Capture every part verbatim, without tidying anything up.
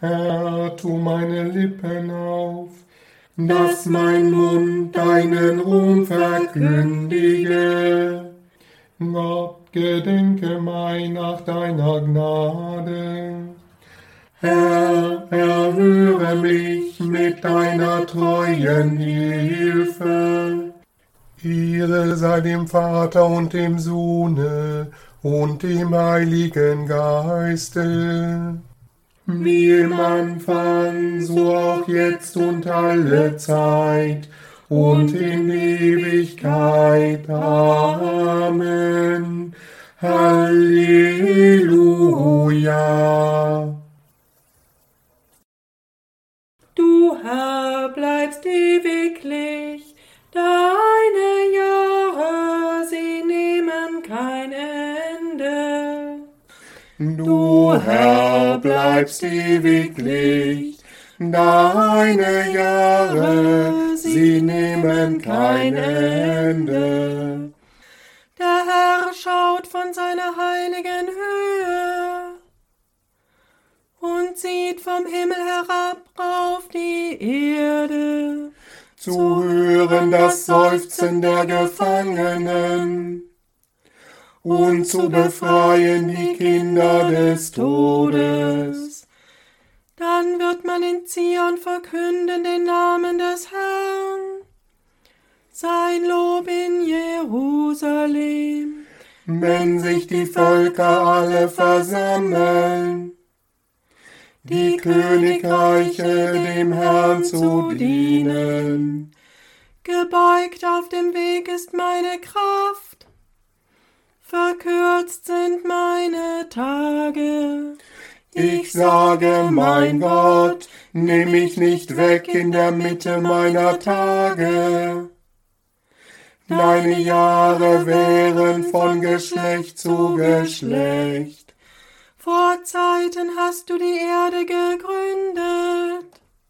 Herr, tu meine Lippen auf, dass mein Mund deinen Ruhm verkündige. Gott, gedenke mein nach deiner Gnade. Herr, erhöre mich mit deiner treuen Hilfe. Ehre sei dem Vater und dem Sohne und dem Heiligen Geiste. Wie im Anfang, so auch jetzt und alle Zeit und in Ewigkeit. Amen. Halleluja. Du Herr bleibst ewiglich, deine Jahre, sie nehmen kein Ende. Du Herr bleibst ewiglich, deine Jahre, sie nehmen kein Ende. Der Herr schaut von seiner heiligen Höhe und sieht vom Himmel herab auf die Erde, zu hören das Seufzen der Gefangenen und zu befreien die Kinder des Todes. Dann wird man in Zion verkünden den Namen des Herrn, sein Lob in Jerusalem. Wenn sich die Völker alle versammeln, die Königreiche dem Herrn zu dienen. Gebeugt auf dem Weg ist meine Kraft, verkürzt sind meine Tage. Ich sage, mein Gott, nimm mich nicht weg in der Mitte meiner Tage. Deine Jahre wären von Geschlecht zu Geschlecht. Vor Zeiten hast du die Erde gegründet,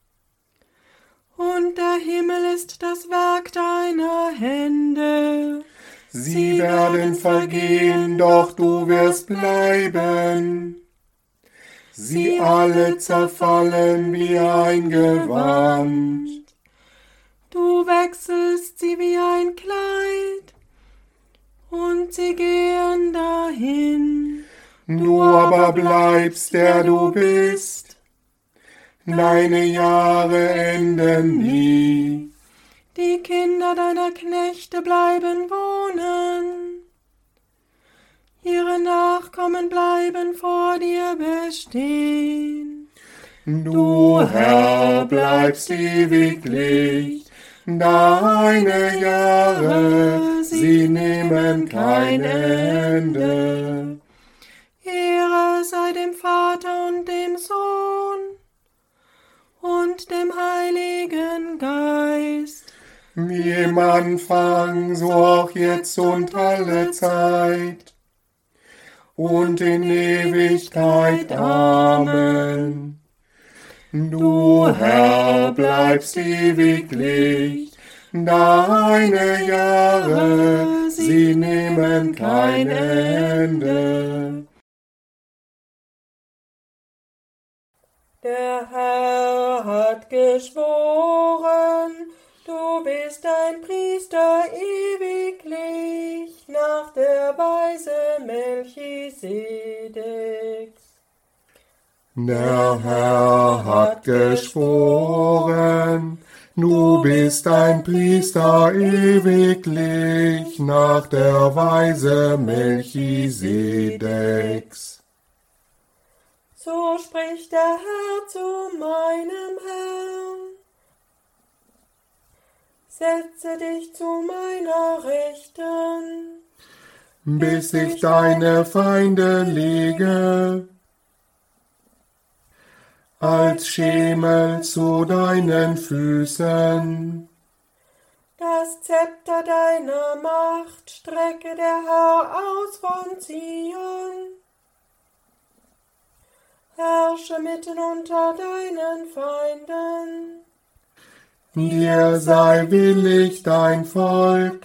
und der Himmel ist das Werk deiner Hände. Sie werden vergehen, doch du wirst bleiben. Sie alle zerfallen wie ein Gewand. Du wechselst sie wie ein Kleid, und sie gehen dahin. Du aber bleibst, der du bist. Deine Jahre enden nie. Die Kinder deiner Knechte bleiben wohnen. Ihre Nachkommen bleiben vor dir bestehen. Du, Herr, bleibst ewiglich. Deine Jahre, sie nehmen kein Ende. Ehre sei dem Vater und dem Sohn und dem Heiligen Geist. Wie im Anfang, so auch jetzt und alle Zeit und in Ewigkeit. Amen. Du, Herr, bleibst ewiglich. Deine Jahre, sie nehmen kein Ende. Der Herr hat geschworen, du bist ein Priester ewiglich nach der Weise Melchisedeks. Der Herr hat geschworen, du bist ein Priester ewiglich nach der Weise Melchisedeks. So spricht der Herr zu meinem Herrn: Setze dich zu meiner Rechten, bis ich deine Feinde lege, als Schemel zu deinen Füßen. Das Zepter deiner Macht strecke der Herr aus von Zion. Herrsche mitten unter deinen Feinden. Dir sei willig dein Volk.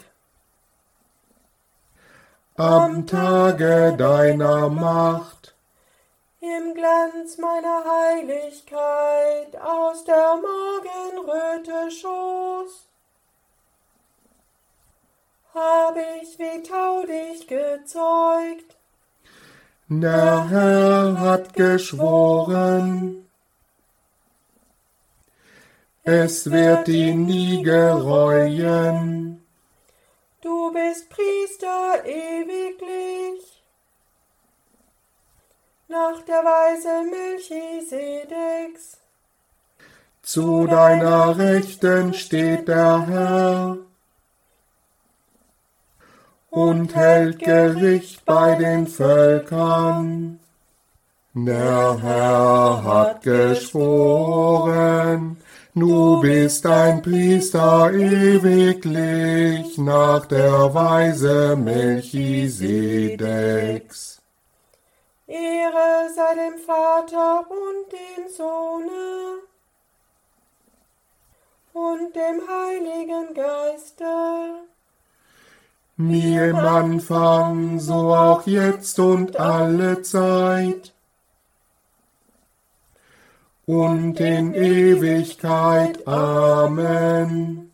Am Tage deiner Macht. Im Glanz meiner Heiligkeit aus der Morgenröte Schoß hab ich wie Tau dich gezeugt. Der Herr hat geschworen, es wird ihn nie gereuen. Du bist Priester ewiglich, nach der Weise Melchisedeks. Zu deiner Rechten steht der Herr und hält Gericht bei den Völkern. Der Herr hat geschworen, du bist ein Priester ewiglich nach der Weise Melchisedeks. Ehre sei dem Vater und dem Sohne und dem Heiligen Geiste. Wie im Anfang, so auch jetzt und alle Zeit und in Ewigkeit. Amen.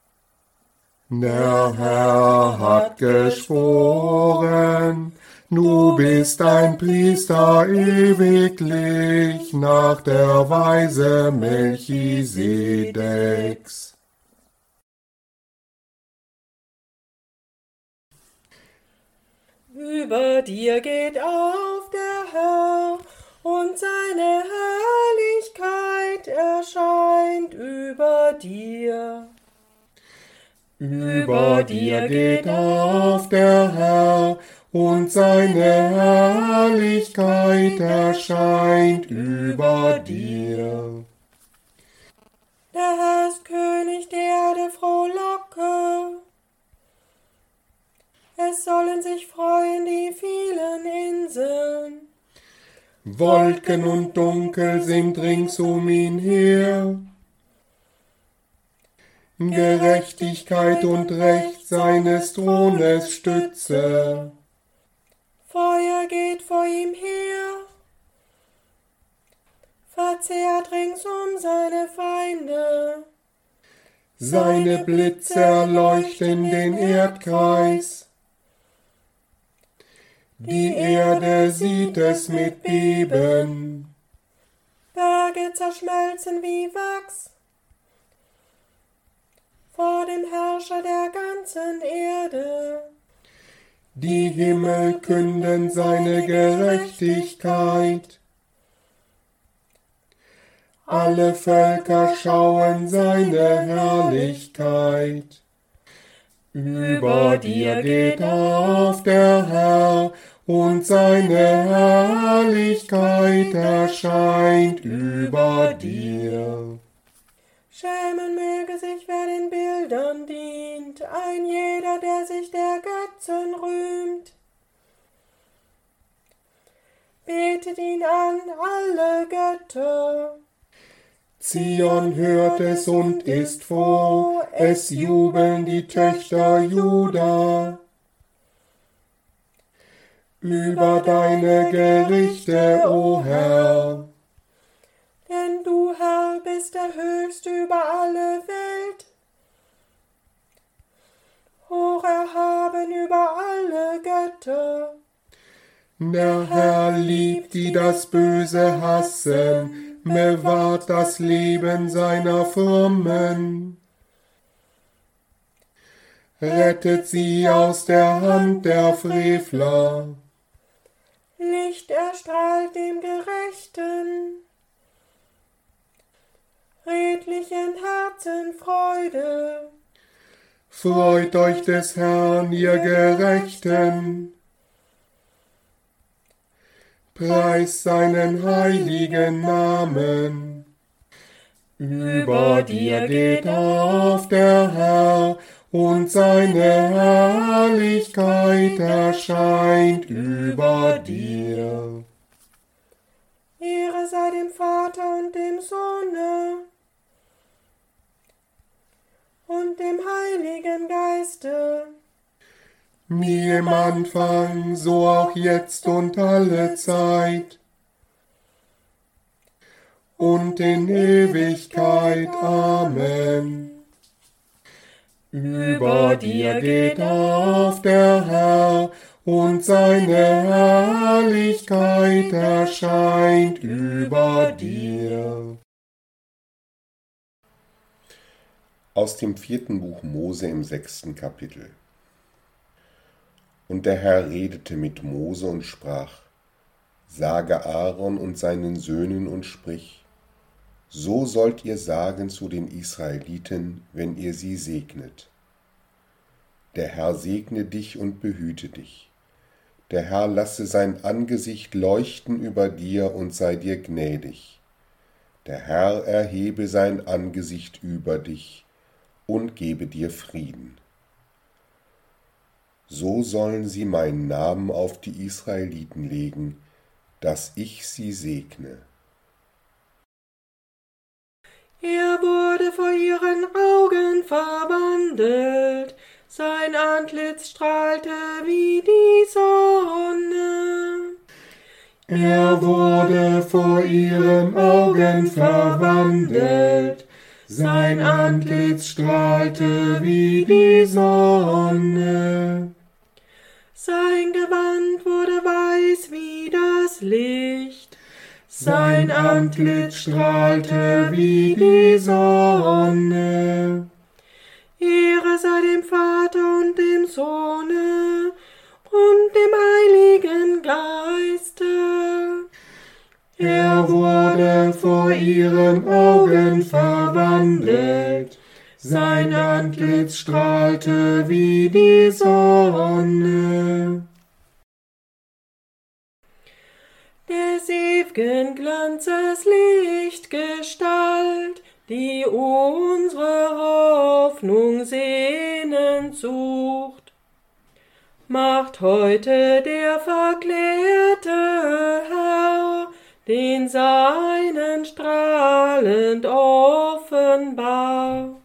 Der Herr hat geschworen, du bist ein Priester ewiglich nach der Weise Melchisedeks. Über dir geht auf der Herr, und seine Herrlichkeit erscheint über dir. Über dir geht auf der Herr, und seine Herrlichkeit erscheint über dir. Der Herr ist König, der Erde frohlocke. Es sollen sich freuen die vielen Inseln. Wolken und Dunkel sind rings um ihn her. Gerechtigkeit und Recht seines Thrones Stütze. Feuer geht vor ihm her, verzehrt ringsum seine Feinde. Seine Blitze erleuchten den Erdkreis. Die Erde sieht es mit Beben. Berge zerschmelzen wie Wachs vor dem Herrscher der ganzen Erde. Die Himmel künden seine Gerechtigkeit. Alle Völker schauen seine Herrlichkeit. Über dir geht auf der Herr, und seine Herrlichkeit erscheint über dir. Schämen möge sich, wer den Bildern dient, ein jeder, der sich der Götzen rühmt. Betet ihn an, alle Götter. Zion hört es und ist froh, es jubeln die Töchter Juda. Über deine Gerichte, o Herr. Denn du, Herr, bist der Höchste über alle Welt, hoch erhaben über alle Götter. Der Herr liebt, die das Böse hassen, bewahrt das Leben seiner Frommen. Rettet sie aus der Hand der Frevler. Licht erstrahlt dem Gerechten, redlichen Herzen Freude. Freut euch des Herrn, ihr Gerechten. Preist seinen heiligen Namen. Über dir geht auf der Herr, und seine Herrlichkeit erscheint über dir. Ehre sei dem Vater und dem Sohne und dem Heiligen Geiste. Wie im Anfang, so auch jetzt und alle Zeit und in Ewigkeit. Amen. Über dir geht auf der Herr, und seine Herrlichkeit erscheint über dir. Aus dem vierten Buch Mose im sechsten Kapitel. Und der Herr redete mit Mose und sprach: Sage Aaron und seinen Söhnen und sprich: So sollt ihr sagen zu den Israeliten, wenn ihr sie segnet. Der Herr segne dich und behüte dich. Der Herr lasse sein Angesicht leuchten über dir und sei dir gnädig. Der Herr erhebe sein Angesicht über dich und gebe dir Frieden. So sollen sie meinen Namen auf die Israeliten legen, dass ich sie segne. Er wurde vor ihren Augen verwandelt, sein Antlitz strahlte wie die Sonne. Er wurde vor ihren Augen verwandelt, sein Antlitz strahlte wie die Sonne. Sein Gewand wurde weiß wie das Licht, sein Antlitz strahlte wie die Sonne. Ehre sei dem Vater und dem Sohne und dem Heiligen Geiste. Er wurde vor ihren Augen verwandelt, sein Antlitz strahlte wie die Sonne. Des ew'gen Glanzes Lichtgestalt, die unsere Hoffnung sehnend sucht, macht heute der verklärte Herr den Seinen strahlend offenbar.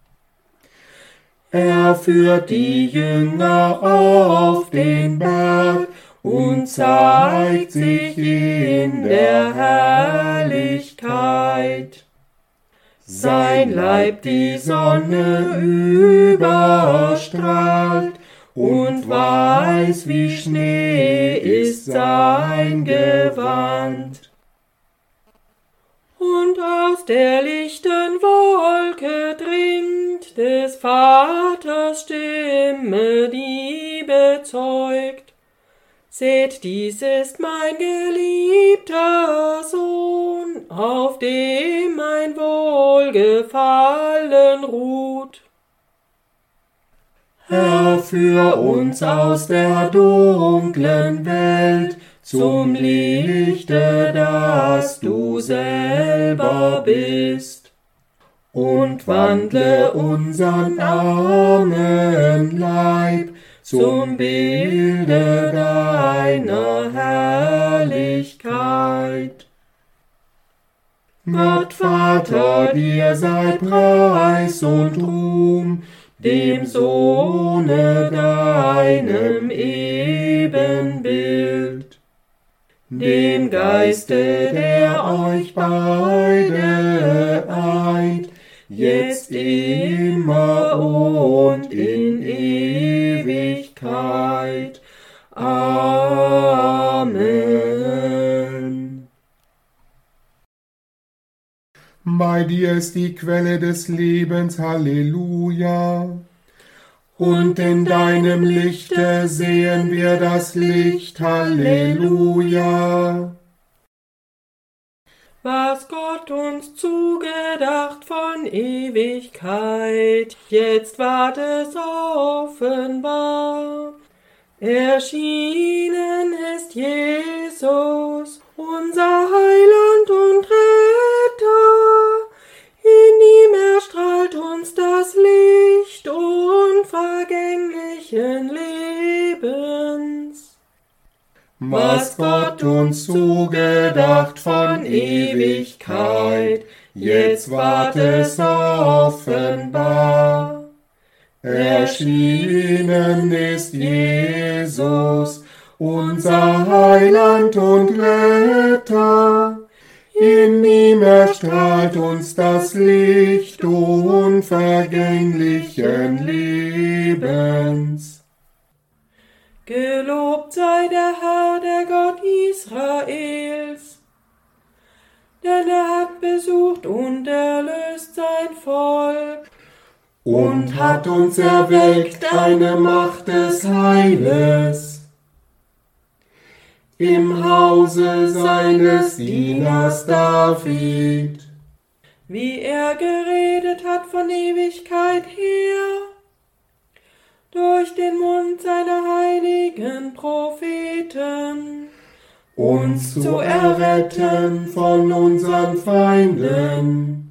Er führt die Jünger auf den Berg und zeigt sich in der Herrlichkeit. Sein Leib die Sonne überstrahlt, und weiß wie Schnee ist sein Gewand. Und aus der lichten Wolke dringt des Vaters Stimme, die bezeugt: Seht, dies ist mein geliebter Sohn, auf dem mein Wohlgefallen ruht. Herr, führ uns aus der dunklen Welt zum Lichte, das du selber bist, und wandle unseren armen Leib zum Bilde deiner Herrlichkeit. Gott Vater, dir sei Preis und Ruhm, dem Sohne deinem Ebenbild, dem Geiste, der euch beide eint, jetzt immer und in Ewigkeit. Amen. Bei dir ist die Quelle des Lebens, Halleluja. Und in deinem Lichte sehen wir das Licht, Halleluja. Was Gott uns zugedacht von Ewigkeit, jetzt ward es offenbar. Erschienen ist Jesus, unser Heiland und Retter. In ihm erstrahlt uns das Licht unvergänglichen Lebens. Was Gott uns zugedacht von Ewigkeit, jetzt ward es offenbar. Erschienen ist Jesus, unser Heiland und Retter. In ihm ihm erstrahlt uns das Licht unvergänglichen Lebens. Gelobt sei der Herr, der Gott Israels, denn er hat besucht und erlöst sein Volk und hat uns erweckt eine Macht des Heiles im Hause seines Dieners David, wie er geredet hat von Ewigkeit her, durch den Mund seiner heiligen Propheten, uns zu erretten von unseren Feinden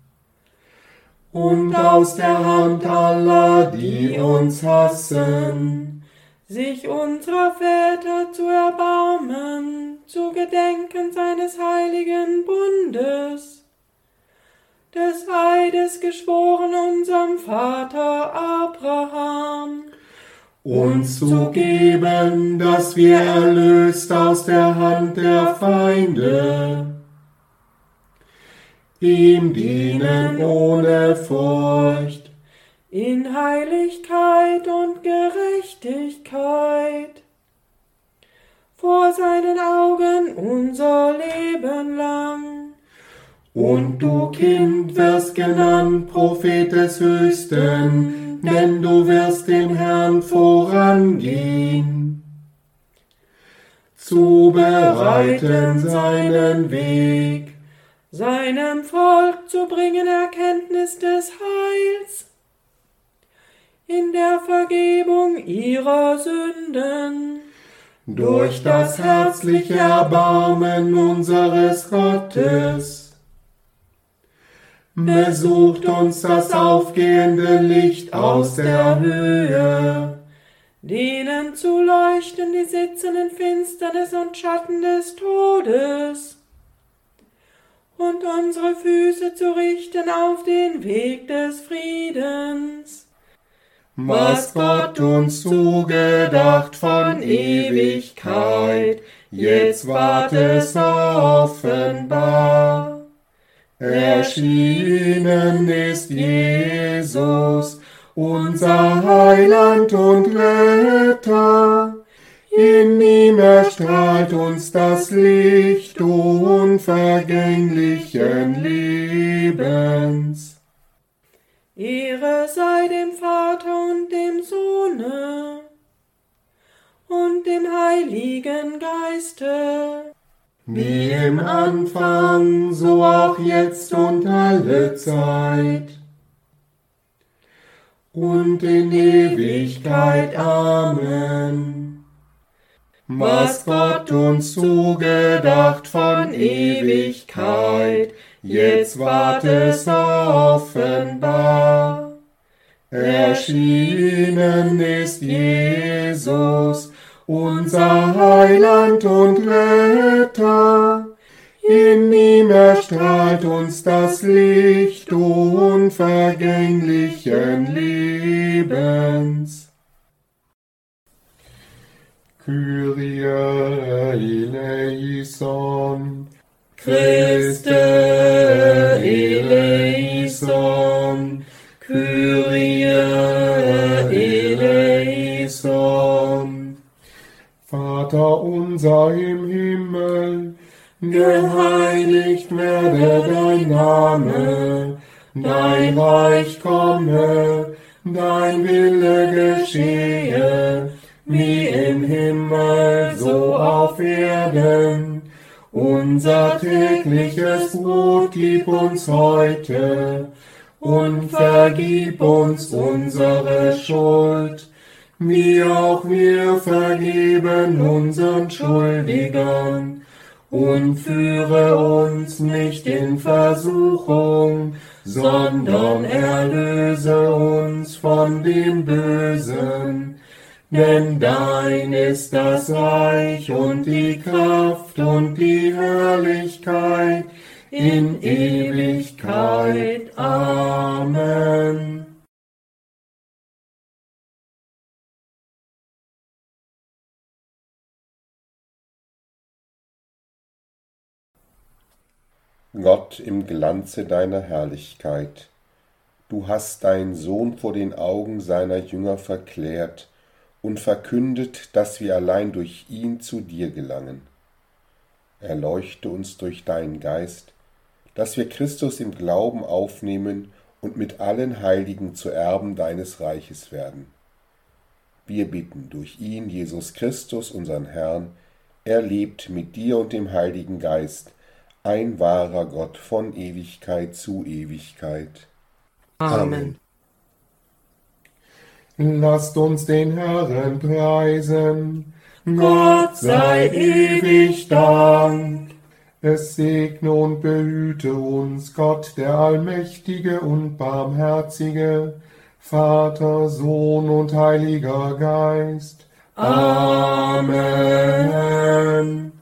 und aus der Hand aller, die uns hassen, sich unserer Väter zu erbarmen, zu gedenken seines heiligen Bundes, des Eides geschworen unserem Vater Abraham, uns zu geben, dass wir erlöst aus der Hand der Feinde ihm dienen ohne Furcht, in Heiligkeit und Gerechtigkeit, vor seinen Augen unser Leben lang. Und du, Kind, wirst genannt Prophet des Höchsten, denn du wirst dem Herrn vorangehen, zu bereiten seinen Weg, seinem Volk zu bringen Erkenntnis des Heils, in der Vergebung ihrer Sünden, durch das herzliche Erbarmen unseres Gottes. Besucht uns das aufgehende Licht aus der Höhe, denen zu leuchten, die sitzen in Finsternis und Schatten des Todes, und unsere Füße zu richten auf den Weg des Friedens. Was Gott uns zugedacht von Ewigkeit, jetzt ward es offenbar. Erschienen ist Jesus, unser Heiland und Retter. In ihm erstrahlt uns das Licht unvergänglichen Lebens. Ehre sei dem Vater und dem Sohne und dem Heiligen Geiste, wie im Anfang, so auch jetzt und alle Zeit und in Ewigkeit. Amen. Was Gott uns zugedacht von Ewigkeit, jetzt ward es offenbar. Erschienen ist Jesus, unser Heiland und Retter. In ihm erstrahlt uns das Licht unvergänglichen Lebens. Kyrie eleison, Christe eleison, Kyrie eleison. Vater unser im Himmel, geheiligt werde dein Name, dein Reich komme, dein Wille geschehe, wie im Himmel, so auf Erden. Unser tägliches Brot gib uns heute und vergib uns unsere Schuld, wie auch wir vergeben unseren Schuldigern. Und führe uns nicht in Versuchung, sondern erlöse uns von dem Bösen. Denn dein ist das Reich und die Kraft und die Herrlichkeit in Ewigkeit. Amen. Gott im Glanze deiner Herrlichkeit. Du hast deinen Sohn vor den Augen seiner Jünger verklärt und verkündet, dass wir allein durch ihn zu dir gelangen. Erleuchte uns durch deinen Geist, dass wir Christus im Glauben aufnehmen und mit allen Heiligen zu Erben deines Reiches werden. Wir bitten durch ihn, Jesus Christus, unseren Herrn, er lebt mit dir und dem Heiligen Geist, ein wahrer Gott von Ewigkeit zu Ewigkeit. Amen. Lasst uns den Herrn preisen. Gott sei ewig Dank. Es segne und behüte uns Gott, der Allmächtige und Barmherzige, Vater, Sohn und Heiliger Geist. Amen.